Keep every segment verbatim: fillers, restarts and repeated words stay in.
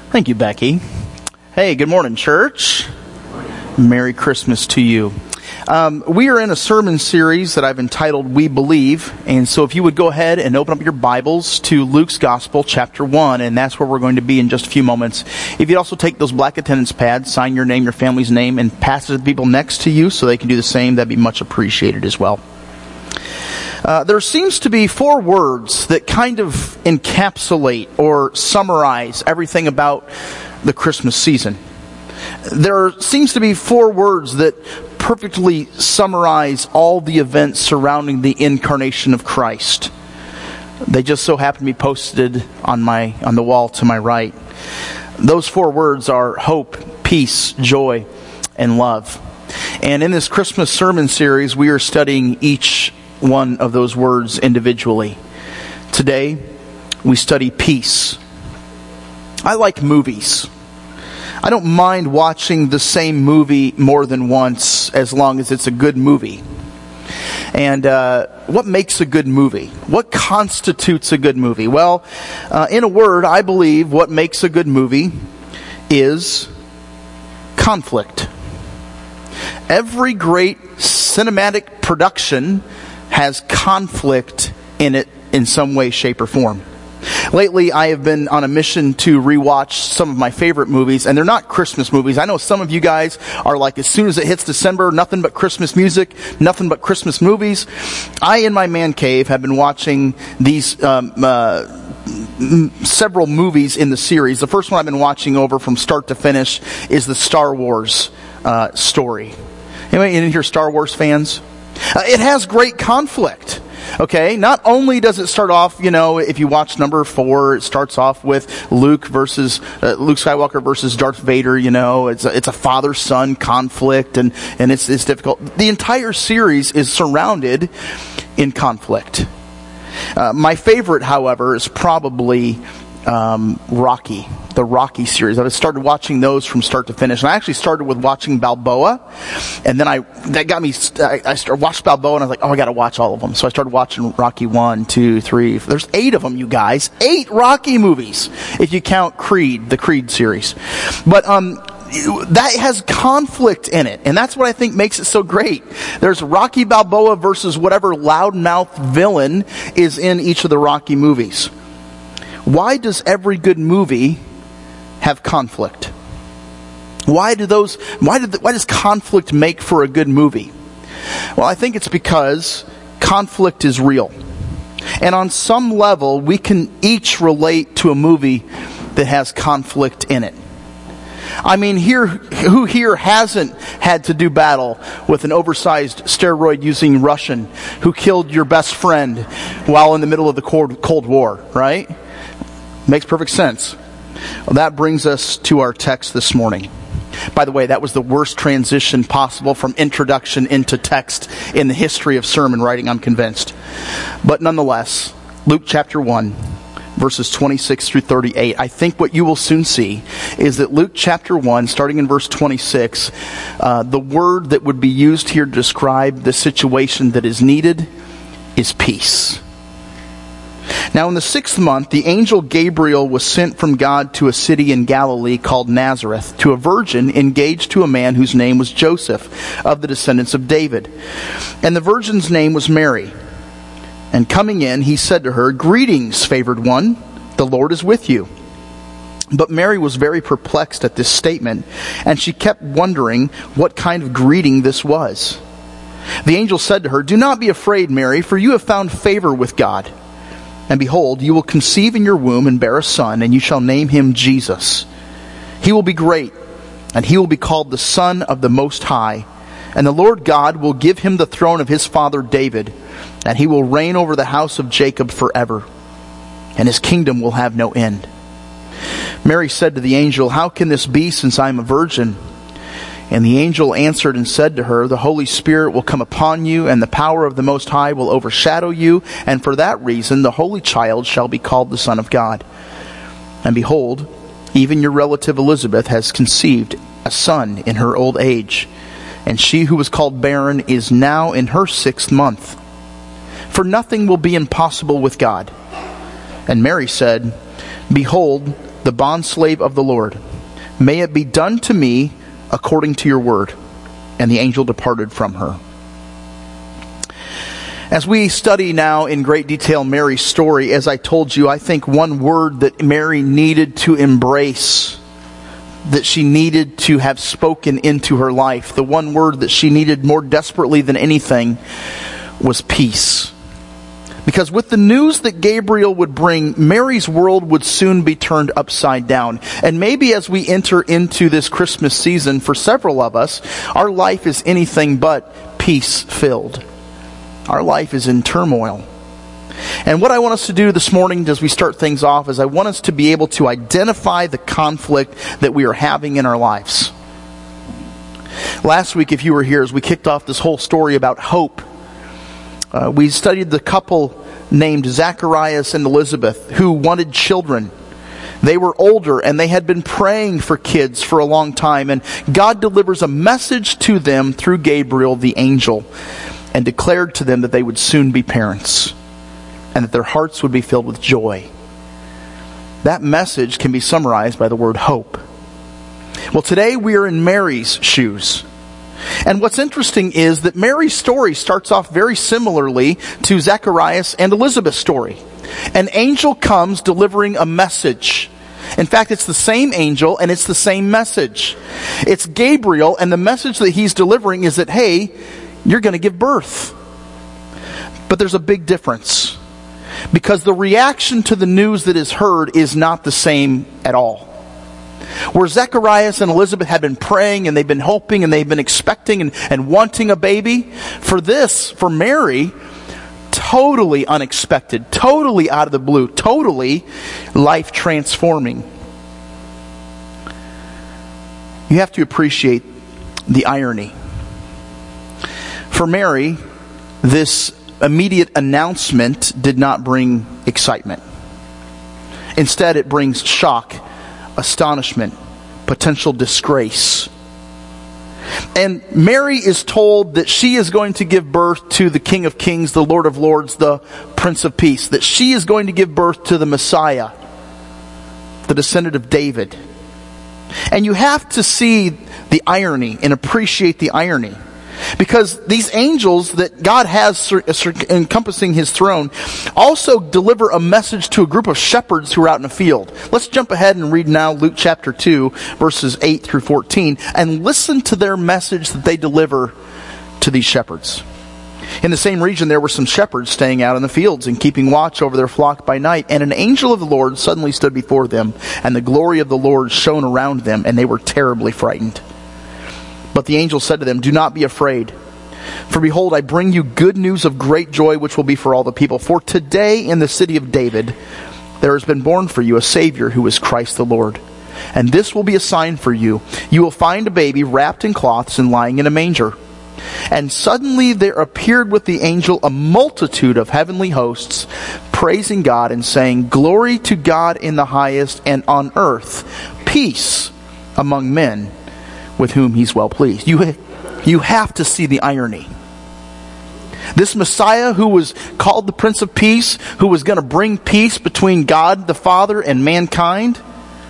Thank you, Becky. Hey, good morning, church. Merry Christmas to you. Um, we are in a sermon series that I've entitled We Believe, and so if you would go ahead and open up your Bibles to Luke's Gospel, chapter one, and that's where we're going to be in just a few moments. If you'd also take those black attendance pads, sign your name, your family's name, and pass it to the people next to you so they can do the same, that'd be much appreciated as well. Uh, there seems to be four words that kind of encapsulate or summarize everything about the Christmas season. There seems to be four words that perfectly summarize all the events surrounding the incarnation of Christ. They just so happen to be posted on my on the wall to my right. Those four words are hope, peace, joy, and love. And in this Christmas sermon series, we are studying each one of those words individually. Today, we study peace. I like movies. I don't mind watching the same movie more than once as long as it's a good movie. And uh, what makes a good movie? What constitutes a good movie? Well, uh, in a word, I believe what makes a good movie is conflict. Every great cinematic production has conflict in it in some way, shape, or form. Lately, I have been on a mission to rewatch some of my favorite movies, and they're not Christmas movies. I know some of you guys are like, as soon as it hits December, nothing but Christmas music, nothing but Christmas movies. I, in my man cave, have been watching these um, uh, m- several movies in the series. The first one I've been watching over from start to finish is the Star Wars uh, story. Anybody in here Star Wars fans? Uh, it has great conflict. Okay, not only does it start off, you know, if you watch number four, it starts off with Luke versus uh, Luke Skywalker versus Darth Vader. You know, it's a, it's a father-son conflict, and and it's it's difficult. The entire series is surrounded in conflict. Uh, my favorite, however, is probably um, Rocky. The Rocky series. I started watching those from start to finish. And I actually started with watching Balboa. And then I, that got me, I, I started, watched Balboa and I was like, oh, I gotta watch all of them. So I started watching Rocky one, two, three. There's eight of them, you guys. Eight Rocky movies. If you count Creed, the Creed series. But, um, that has conflict in it. And that's what I think makes it so great. There's Rocky Balboa versus whatever loudmouth villain is in each of the Rocky movies. Why does every good movie have conflict? Why do those? Why did? Why does conflict make for a good movie? Well, I think it's because conflict is real, and on some level, we can each relate to a movie that has conflict in it. I mean, here, who here hasn't had to do battle with an oversized steroid-using Russian who killed your best friend while in the middle of the Cold War, right? Makes perfect sense. Well, that brings us to our text this morning. By the way, that was the worst transition possible from introduction into text in the history of sermon writing, I'm convinced. But nonetheless, Luke chapter one, verses twenty-six through thirty-eight. I think what you will soon see is that Luke chapter one, starting in verse twenty-six, uh, the word that would be used here to describe the situation that is needed is peace. Now in the sixth month, the angel Gabriel was sent from God to a city in Galilee called Nazareth, to a virgin engaged to a man whose name was Joseph, of the descendants of David. And the virgin's name was Mary. And coming in, he said to her, "Greetings, favored one, the Lord is with you." But Mary was very perplexed at this statement, and she kept wondering what kind of greeting this was. The angel said to her, "Do not be afraid, Mary, for you have found favor with God. And behold, you will conceive in your womb and bear a son, and you shall name him Jesus. He will be great, and he will be called the Son of the Most High. And the Lord God will give him the throne of his father David, and he will reign over the house of Jacob forever, and his kingdom will have no end." Mary said to the angel, "How can this be, since I am a virgin?" And the angel answered and said to her, "The Holy Spirit will come upon you, and the power of the Most High will overshadow you, and for that reason the Holy Child shall be called the Son of God. And behold, even your relative Elizabeth has conceived a son in her old age, and she who was called barren is now in her sixth month. For nothing will be impossible with God." And Mary said, "Behold, the bondslave of the Lord. May it be done to me according to your word. And the angel departed from her. As we study now in great detail Mary's story, as I told you, I think one word that Mary needed to embrace, that she needed to have spoken into her life, the one word that she needed more desperately than anything, was peace. Because with the news that Gabriel would bring, Mary's world would soon be turned upside down. And maybe as we enter into this Christmas season, for several of us, our life is anything but peace-filled. Our life is in turmoil. And what I want us to do this morning as we start things off is I want us to be able to identify the conflict that we are having in our lives. Last week, if you were here, as we kicked off this whole story about hope, uh, we studied the couple named Zacharias and Elizabeth who wanted children. They were older and they had been praying for kids for a long time. And God delivers a message to them through Gabriel, the angel, and declared to them that they would soon be parents and that their hearts would be filled with joy. That message can be summarized by the word hope. Well, today we are in Mary's shoes. And what's interesting is that Mary's story starts off very similarly to Zacharias and Elizabeth's story. An angel comes delivering a message. In fact, it's the same angel and it's the same message. It's Gabriel, and the message that he's delivering is that, hey, you're going to give birth. But there's a big difference. Because the reaction to the news that is heard is not the same at all. Where Zacharias and Elizabeth had been praying and they've been hoping and they've been expecting and, and wanting a baby, for this, for Mary, totally unexpected, totally out of the blue, totally life transforming. You have to appreciate the irony. For Mary, this immediate announcement did not bring excitement. Instead, it brings shock, astonishment, potential disgrace. And Mary is told that she is going to give birth to the King of Kings, the Lord of Lords, the Prince of Peace. That she is going to give birth to the Messiah, the descendant of David. And you have to see the irony and appreciate the irony. Because these angels that God has encompassing his throne also deliver a message to a group of shepherds who are out in a field. Let's jump ahead and read now Luke chapter two, verses eight through fourteen, and listen to their message that they deliver to these shepherds. In the same region there were some shepherds staying out in the fields and keeping watch over their flock by night. And an angel of the Lord suddenly stood before them, and the glory of the Lord shone around them, and they were terribly frightened. But the angel said to them, "Do not be afraid. For behold, I bring you good news of great joy, which will be for all the people. For today in the city of David there has been born for you a Savior who is Christ the Lord. And this will be a sign for you. You will find a baby wrapped in cloths and lying in a manger." And suddenly there appeared with the angel a multitude of heavenly hosts, praising God and saying, "Glory to God in the highest, and on earth peace among men with whom he's well pleased." You, you have to see the irony. This Messiah who was called the Prince of Peace, who was going to bring peace between God the Father and mankind,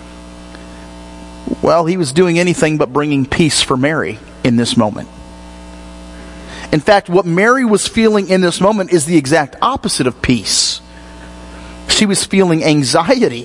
well, he was doing anything but bringing peace for Mary in this moment. In fact, what Mary was feeling in this moment is the exact opposite of peace. She was feeling anxiety,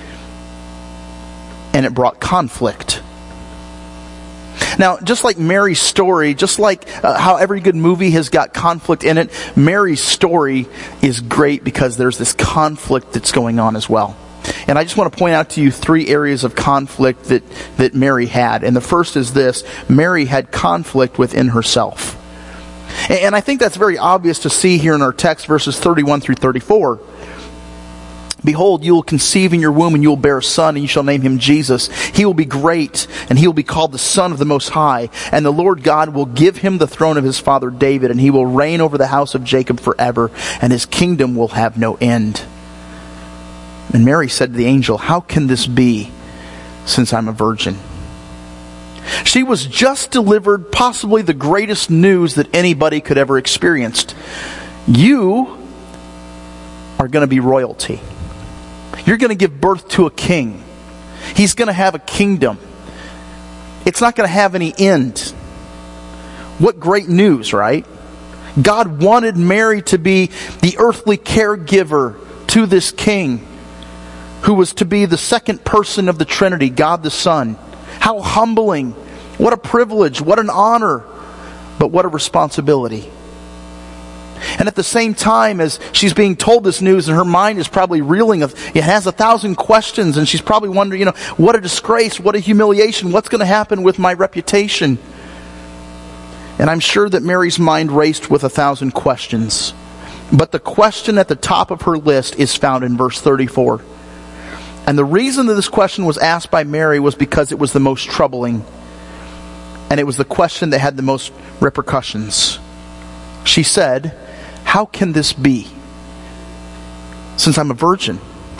and it brought conflict. Now, just like Mary's story, just like uh, how every good movie has got conflict in it, Mary's story is great because there's this conflict that's going on as well. And I just want to point out to you three areas of conflict that, that Mary had. And the first is this: Mary had conflict within herself. And, and I think that's very obvious to see here in our text, verses thirty-one through thirty-four. "Behold, you will conceive in your womb, and you will bear a son, and you shall name him Jesus. He will be great, and he will be called the Son of the Most High. And the Lord God will give him the throne of his father David, and he will reign over the house of Jacob forever, and his kingdom will have no end." And Mary said to the angel, "How can this be, since I'm a virgin?" She was just delivered possibly the greatest news that anybody could ever experience. You are going to be royalty. You're going to give birth to a king. He's going to have a kingdom. It's not going to have any end. What great news, right? God wanted Mary to be the earthly caregiver to this king, who was to be the second person of the Trinity, God the Son. How humbling. What a privilege. What an honor. But what a responsibility. And at the same time as she's being told this news, and her mind is probably reeling, of, it has a thousand questions, and she's probably wondering, you know, what a disgrace, what a humiliation, what's going to happen with my reputation? And I'm sure that Mary's mind raced with a thousand questions. But the question at the top of her list is found in verse thirty-four. And the reason that this question was asked by Mary was because it was the most troubling. And it was the question that had the most repercussions. She said, "How can this be, since I'm a virgin?"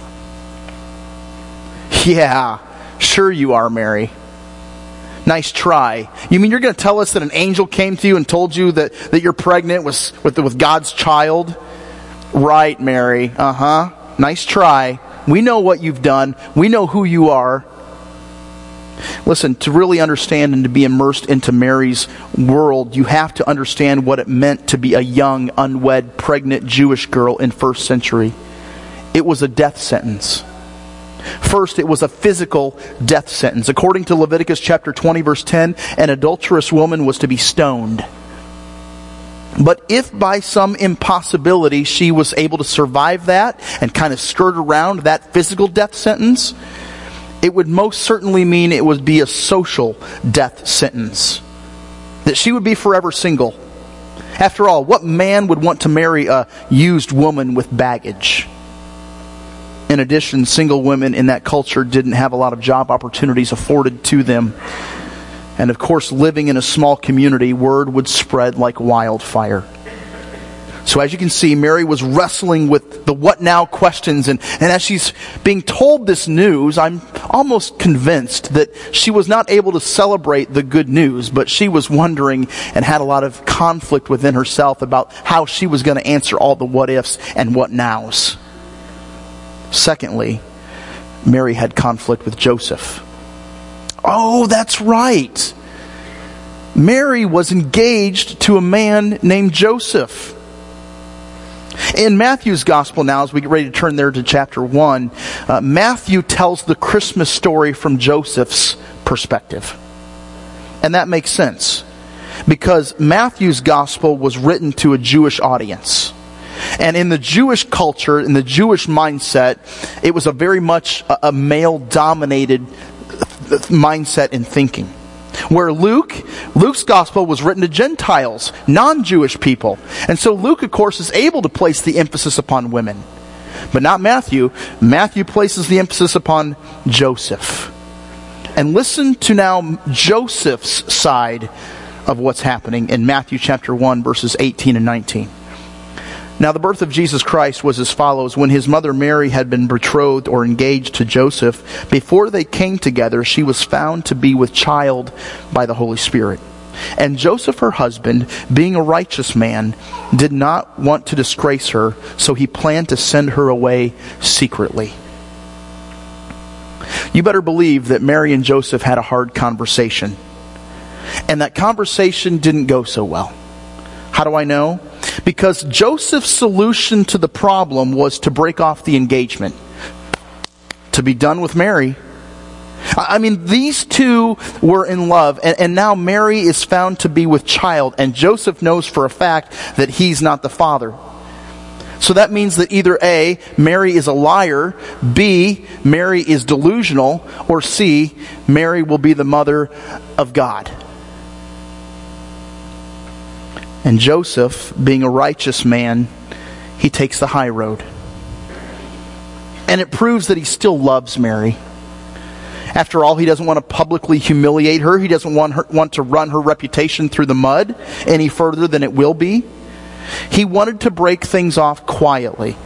Yeah, sure you are, Mary. Nice try. You mean you're going to tell us that an angel came to you and told you that, that you're pregnant with, with, with God's child? Right, Mary. Uh-huh. Nice try. We know what you've done. We know who you are. Listen, to really understand and to be immersed into Mary's world, you have to understand what it meant to be a young, unwed, pregnant Jewish girl in first century. It was a death sentence. First, it was a physical death sentence. According to Leviticus chapter twenty, verse ten, an adulterous woman was to be stoned. But if by some impossibility she was able to survive that and kind of skirt around that physical death sentence, it would most certainly mean it would be a social death sentence. That she would be forever single. After all, what man would want to marry a used woman with baggage? In addition, single women in that culture didn't have a lot of job opportunities afforded to them. And of course, living in a small community, word would spread like wildfire. So as you can see, Mary was wrestling with the what now questions. And, and as she's being told this news, I'm almost convinced that she was not able to celebrate the good news, but she was wondering and had a lot of conflict within herself about how she was going to answer all the what ifs and what nows. Secondly, Mary had conflict with Joseph. Oh, that's right. Mary was engaged to a man named Joseph. In Matthew's gospel now, as we get ready to turn there to chapter one, uh, Matthew tells the Christmas story from Joseph's perspective. And that makes sense, because Matthew's gospel was written to a Jewish audience. And in the Jewish culture, in the Jewish mindset, it was a very much a, a male-dominated mindset and thinking. Where Luke, Luke's gospel was written to Gentiles, non-Jewish people. And so Luke, of course, is able to place the emphasis upon women. But not Matthew. Matthew places the emphasis upon Joseph. And listen to now Joseph's side of what's happening in Matthew chapter one, verses eighteen and nineteen. Now the birth of Jesus Christ was as follows. When his mother Mary had been betrothed or engaged to Joseph, before they came together, she was found to be with child by the Holy Spirit. And Joseph, her husband, being a righteous man, did not want to disgrace her, so he planned to send her away secretly. You better believe that Mary and Joseph had a hard conversation. And that conversation didn't go so well. How do I know? Because Joseph's solution to the problem was to break off the engagement, to be done with Mary. I mean, these two were in love, and, and now Mary is found to be with child, and Joseph knows for a fact that he's not the father. So that means that either A, Mary is a liar, B, Mary is delusional, or C, Mary will be the mother of God. And Joseph, being a righteous man, he takes the high road. And it proves that he still loves Mary. After all, he doesn't want to publicly humiliate her. He doesn't want her, want to run her reputation through the mud any further than it will be. He wanted to break things off quietly.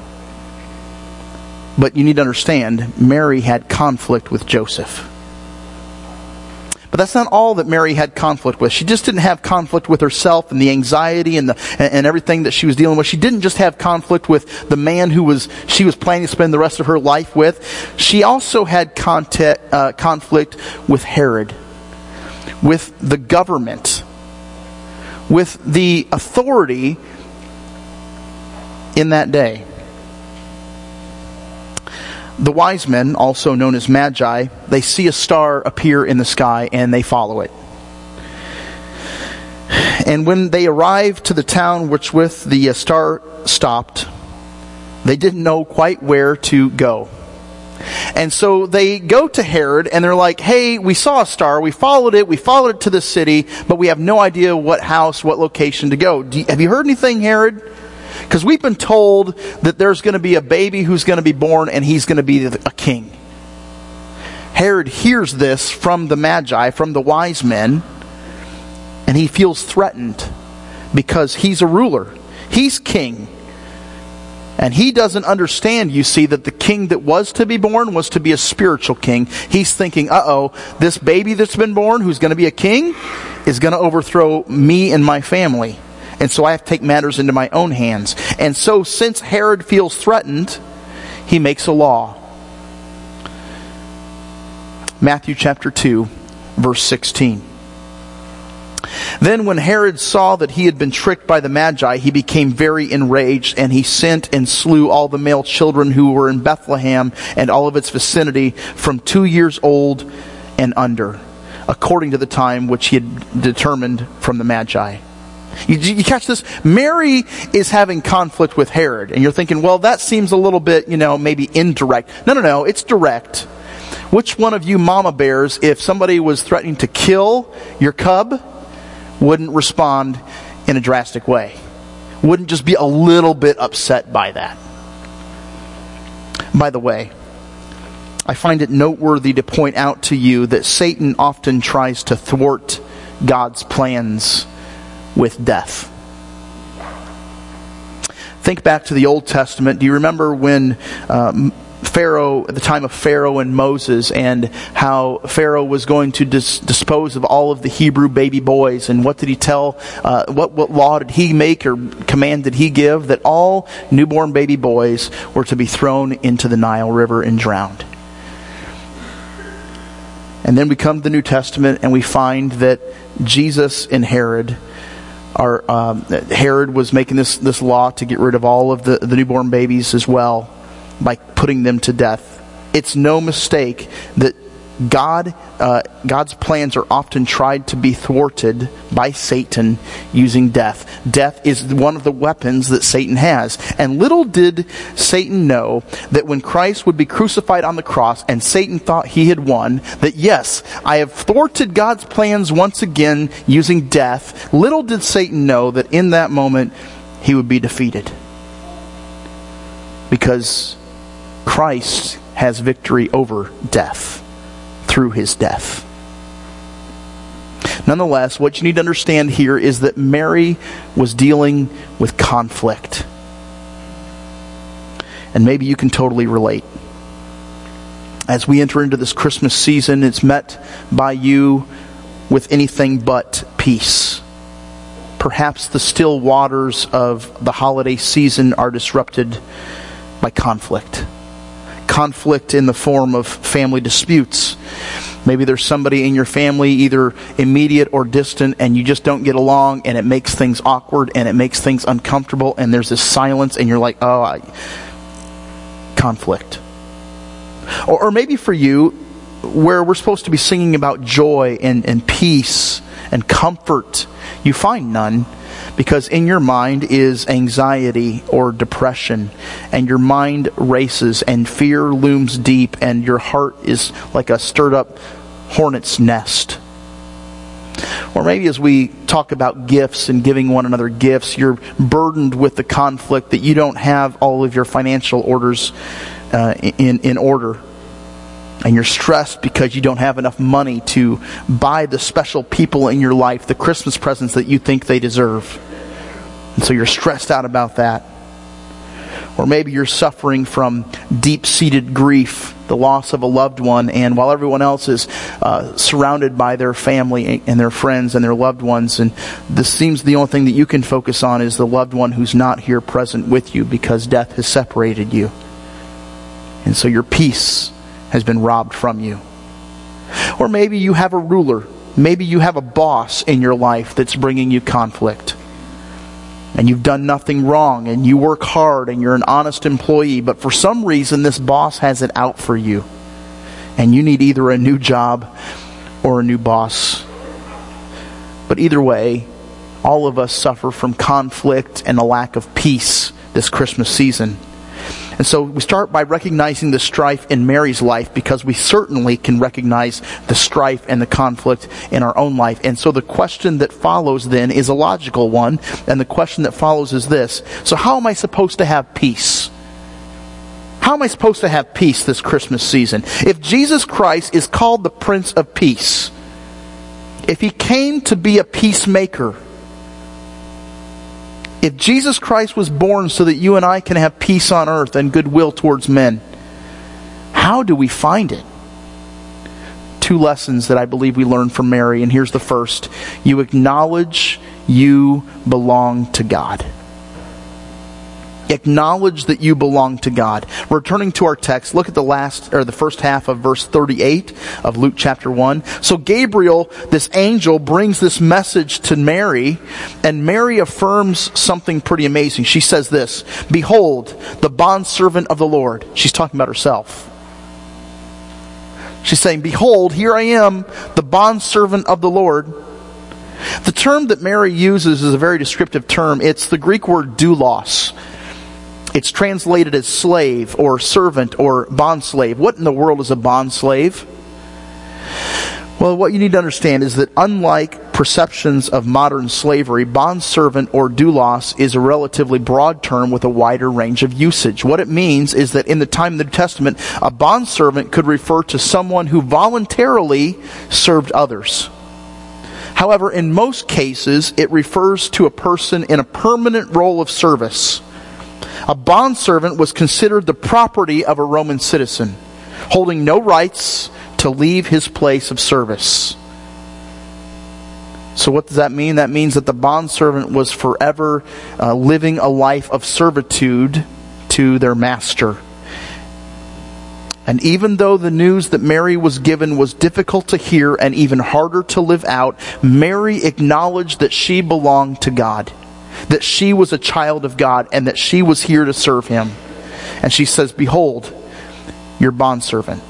But you need to understand, Mary had conflict with Joseph. But that's not all that Mary had conflict with. She just didn't have conflict with herself and the anxiety and the and, and everything that she was dealing with. She didn't just have conflict with the man who was she was planning to spend the rest of her life with. She also had contact, uh, conflict with Herod, with the government, with the authority in that day. The wise men, also known as magi, they see a star appear in the sky and they follow it. And when they arrived to the town which with the star stopped, they didn't know quite where to go. And so they go to Herod and they're like, hey, we saw a star, we followed it, we followed it to the city, but we have no idea what house, what location to go. Do you, have you heard anything, Herod? Because we've been told that there's going to be a baby who's going to be born and he's going to be a king. Herod hears this from the magi, from the wise men, and he feels threatened because he's a ruler. He's king. And he doesn't understand, you see, that the king that was to be born was to be a spiritual king. He's thinking, uh-oh, this baby that's been born who's going to be a king is going to overthrow me and my family. And so I have to take matters into my own hands. And so since Herod feels threatened, he makes a law. Matthew chapter two, verse sixteen. Then when Herod saw that he had been tricked by the Magi, he became very enraged, and he sent and slew all the male children who were in Bethlehem and all of its vicinity from two years old and under, according to the time which he had determined from the Magi. You, you catch this? Mary is having conflict with Herod. And you're thinking, well, that seems a little bit, you know, maybe indirect. No, no, no. It's direct. Which one of you mama bears, if somebody was threatening to kill your cub, wouldn't respond in a drastic way? Wouldn't just be a little bit upset by that? By the way, I find it noteworthy to point out to you that Satan often tries to thwart God's plans with death. Think back to the Old Testament. Do you remember when um, Pharaoh, at the time of Pharaoh and Moses, and how Pharaoh was going to dis- dispose of all of the Hebrew baby boys? And what did he tell, uh, what, what law did he make or command did he give? That all newborn baby boys were to be thrown into the Nile River and drowned. And then we come to the New Testament and we find that Jesus and Herod Our, um, Herod was making this, this law to get rid of all of the, the newborn babies as well by putting them to death. It's no mistake that God, uh, God's plans are often tried to be thwarted by Satan using death. Death is one of the weapons that Satan has. And little did Satan know that when Christ would be crucified on the cross and Satan thought he had won, that yes, I have thwarted God's plans once again using death. Little did Satan know that in that moment he would be defeated. Because Christ has victory over death through his death. Nonetheless, what you need to understand here is that Mary was dealing with conflict. And maybe you can totally relate. As we enter into this Christmas season, it's met by you with anything but peace. Perhaps the still waters of the holiday season are disrupted by conflict. Conflict in the form of family disputes. Maybe there's somebody in your family, either immediate or distant, and you just don't get along, and it makes things awkward, and it makes things uncomfortable, and there's this silence, and you're like, oh, I... conflict. Or, or maybe for you, where we're supposed to be singing about joy and, and peace and comfort, you find none. Because in your mind is anxiety or depression, and your mind races, and fear looms deep, and your heart is like a stirred up hornet's nest. Or maybe as we talk about gifts and giving one another gifts, you're burdened with the conflict that you don't have all of your financial orders uh, in, in order. And you're stressed because you don't have enough money to buy the special people in your life the Christmas presents that you think they deserve. And so you're stressed out about that. Or maybe you're suffering from deep-seated grief the loss of a loved one, and while everyone else is uh, surrounded by their family and their friends and their loved ones, and this seems the only thing that you can focus on is the loved one who's not here present with you because death has separated you. And so your peace has been robbed from you. Or maybe you have a ruler. Maybe you have a boss in your life that's bringing you conflict. And you've done nothing wrong, and you work hard, and you're an honest employee, but for some reason this boss has it out for you. And you need either a new job or a new boss. But either way, all of us suffer from conflict and a lack of peace this Christmas season. And so we start by recognizing the strife in Mary's life, because we certainly can recognize the strife and the conflict in our own life. And so the question that follows then is a logical one. And the question that follows is this: so how am I supposed to have peace? How am I supposed to have peace this Christmas season? If Jesus Christ is called the Prince of Peace, if He came to be a peacemaker, if Jesus Christ was born so that you and I can have peace on earth and goodwill towards men, how do we find it? Two lessons that I believe we learned from Mary, and here's the first. You acknowledge you belong to God. Acknowledge that you belong to God. Returning to our text, look at the last or the first half of verse thirty-eight of Luke chapter one. So Gabriel, this angel, brings this message to Mary, and Mary affirms something pretty amazing. She says this: "Behold, the bondservant of the Lord." She's talking about herself. She's saying, "Behold, here I am, the bondservant of the Lord." The term that Mary uses is a very descriptive term. It's the Greek word doulos. It's translated as slave or servant or bondslave. What in the world is a bondslave? Well, what you need to understand is that unlike perceptions of modern slavery, bondservant or doulos is a relatively broad term with a wider range of usage. What it means is that in the time of the New Testament, a bondservant could refer to someone who voluntarily served others. However, in most cases, it refers to a person in a permanent role of service. A bondservant was considered the property of a Roman citizen, holding no rights to leave his place of service. So what does that mean? That means that the bondservant was forever uh, living a life of servitude to their master. And even though the news that Mary was given was difficult to hear and even harder to live out, Mary acknowledged that she belonged to God, that she was a child of God, and that she was here to serve Him. And she says, "Behold, your bondservant."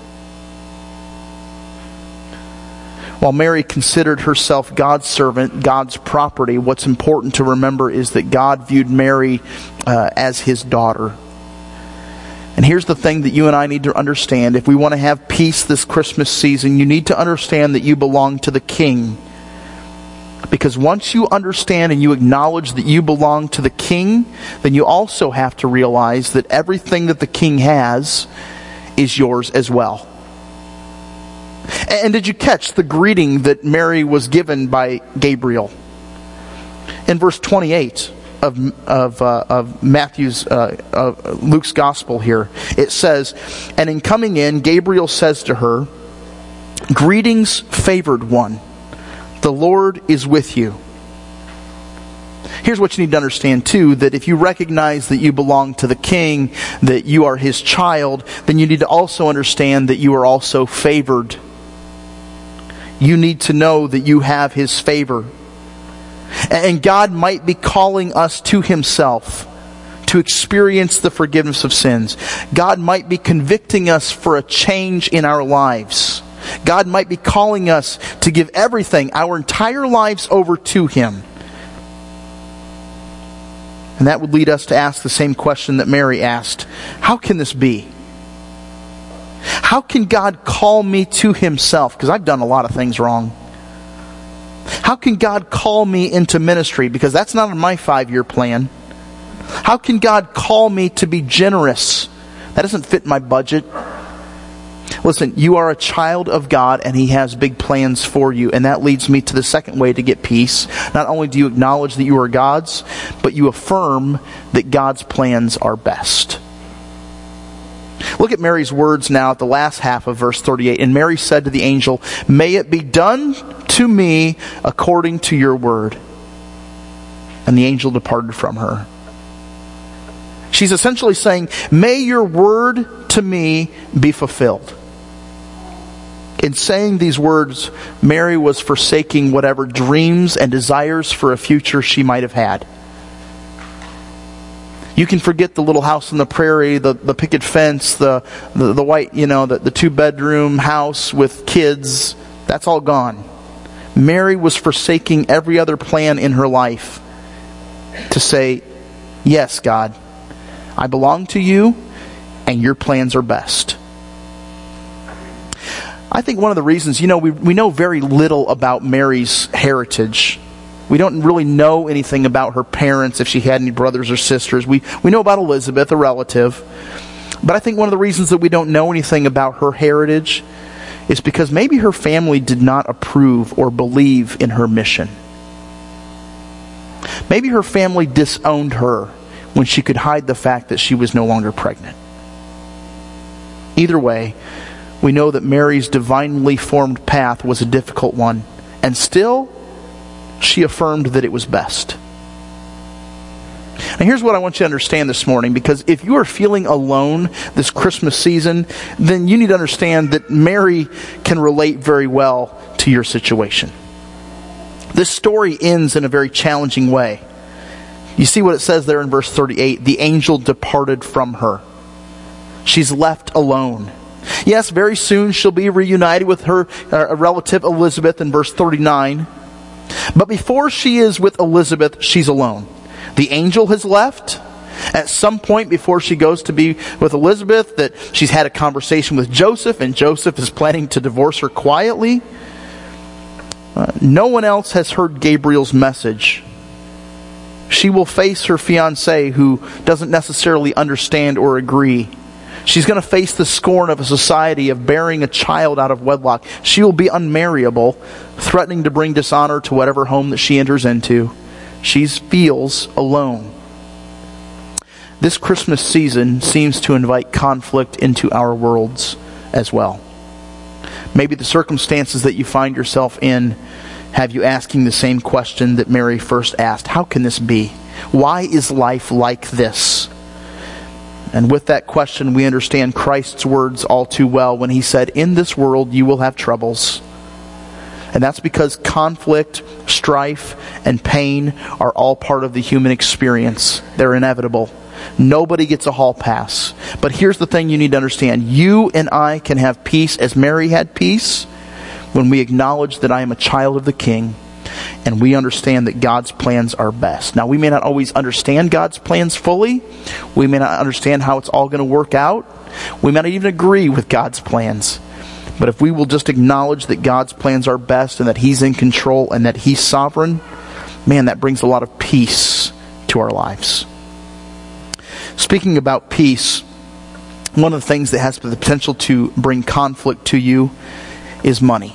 While Mary considered herself God's servant, God's property, what's important to remember is that God viewed Mary uh, as His daughter. And here's the thing that you and I need to understand. If we want to have peace this Christmas season, you need to understand that you belong to the King. Because once you understand and you acknowledge that you belong to the King, then you also have to realize that everything that the King has is yours as well. And did you catch the greeting that Mary was given by Gabriel? In verse twenty-eight of of, uh, of Matthew's, uh, uh, Luke's Gospel here, it says, "And in coming in, Gabriel says to her, 'Greetings, favored one. The Lord is with you.'" Here's what you need to understand too, that if you recognize that you belong to the King, that you are His child, then you need to also understand that you are also favored. You need to know that you have His favor. And God might be calling us to Himself to experience the forgiveness of sins. God might be convicting us for a change in our lives. God might be calling us to give everything, our entire lives, over to Him. And that would lead us to ask the same question that Mary asked. How can this be? How can God call me to Himself? Because I've done a lot of things wrong. How can God call me into ministry? Because that's not in my five-year plan. How can God call me to be generous? That doesn't fit my budget. Listen, you are a child of God, and He has big plans for you. And that leads me to the second way to get peace. Not only do you acknowledge that you are God's, but you affirm that God's plans are best. Look at Mary's words now at the last half of verse thirty-eight. And Mary said to the angel, "May it be done to me according to your word." And the angel departed from her. She's essentially saying, may your word to me be fulfilled. In saying these words, Mary was forsaking whatever dreams and desires for a future she might have had. You can forget the little house on the prairie, the, the picket fence, the, the, the white, you know, the, the two-bedroom house with kids. That's all gone. Mary was forsaking every other plan in her life to say, yes, God, I belong to you, and your plans are best. I think one of the reasons, you know, we we know very little about Mary's heritage. We don't really know anything about her parents, if she had any brothers or sisters. We, we know about Elizabeth, a relative. But I think one of the reasons that we don't know anything about her heritage is because maybe her family did not approve or believe in her mission. Maybe her family disowned her when she could hide the fact that she was no longer pregnant. Either way, we know that Mary's divinely formed path was a difficult one, and still, she affirmed that it was best. Now here's what I want you to understand this morning, because if you are feeling alone this Christmas season, then you need to understand that Mary can relate very well to your situation. This story ends in a very challenging way. You see what it says there in verse thirty-eight. The angel departed from her. She's left alone. Yes, very soon she'll be reunited with her uh, relative Elizabeth in verse thirty-nine. But before she is with Elizabeth, she's alone. The angel has left. At some point before she goes to be with Elizabeth, that she's had a conversation with Joseph, and Joseph is planning to divorce her quietly. Uh, no one else has heard Gabriel's message. She will face her fiancé, who doesn't necessarily understand or agree. She's going to face the scorn of a society of bearing a child out of wedlock. She will be unmarriable, threatening to bring dishonor to whatever home that she enters into. She feels alone. This Christmas season seems to invite conflict into our worlds as well. Maybe the circumstances that you find yourself in have you asking the same question that Mary first asked. How can this be? Why is life like this? And with that question, we understand Christ's words all too well when he said, in this world you will have troubles. And that's because conflict, strife, and pain are all part of the human experience. They're inevitable. Nobody gets a hall pass. But here's the thing you need to understand. You and I can have peace as Mary had peace when we acknowledge that I am a child of the King, and we understand that God's plans are best. Now, we may not always understand God's plans fully. We may not understand how it's all going to work out. We may not even agree with God's plans. But if we will just acknowledge that God's plans are best and that He's in control and that He's sovereign, man, that brings a lot of peace to our lives. Speaking about peace, one of the things that has the potential to bring conflict to you is money.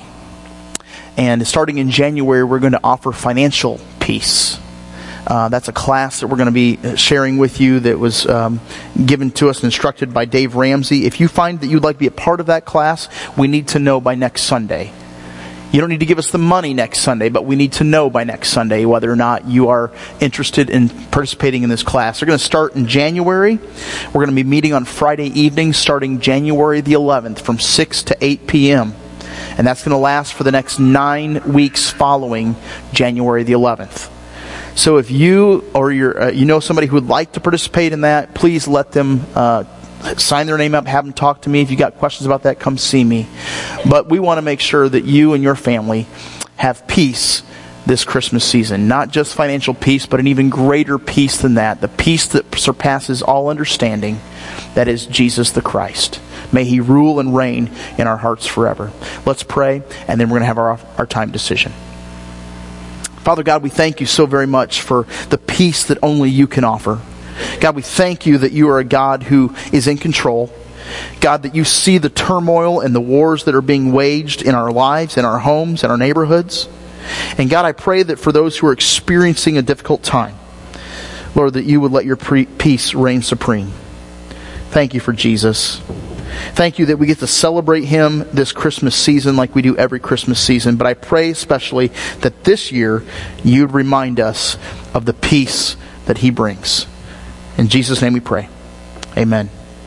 And starting in January, we're going to offer financial peace. Uh, that's a class that we're going to be sharing with you that was um, given to us and instructed by Dave Ramsey. If you find that you'd like to be a part of that class, we need to know by next Sunday. You don't need to give us the money next Sunday, but we need to know by next Sunday whether or not you are interested in participating in this class. We're going to start in January. We're going to be meeting on Friday evenings starting January the eleventh from six to eight p.m. And that's going to last for the next nine weeks following January the eleventh. So if you or your, uh, you know somebody who would like to participate in that, please let them uh, sign their name up, have them talk to me. If you got questions about that, come see me. But we want to make sure that you and your family have peace this Christmas season. Not just financial peace, but an even greater peace than that. The peace that surpasses all understanding. That is Jesus the Christ. May He rule and reign in our hearts forever. Let's pray, and then we're going to have our, our time decision. Father God, we thank you so very much for the peace that only you can offer. God, we thank you that you are a God who is in control. God, that you see the turmoil and the wars that are being waged in our lives, in our homes, in our neighborhoods. And God, I pray that for those who are experiencing a difficult time, Lord, that you would let your pre- peace reign supreme. Thank you for Jesus. Thank you that we get to celebrate Him this Christmas season like we do every Christmas season. But I pray especially that this year you'd remind us of the peace that He brings. In Jesus' name we pray. Amen.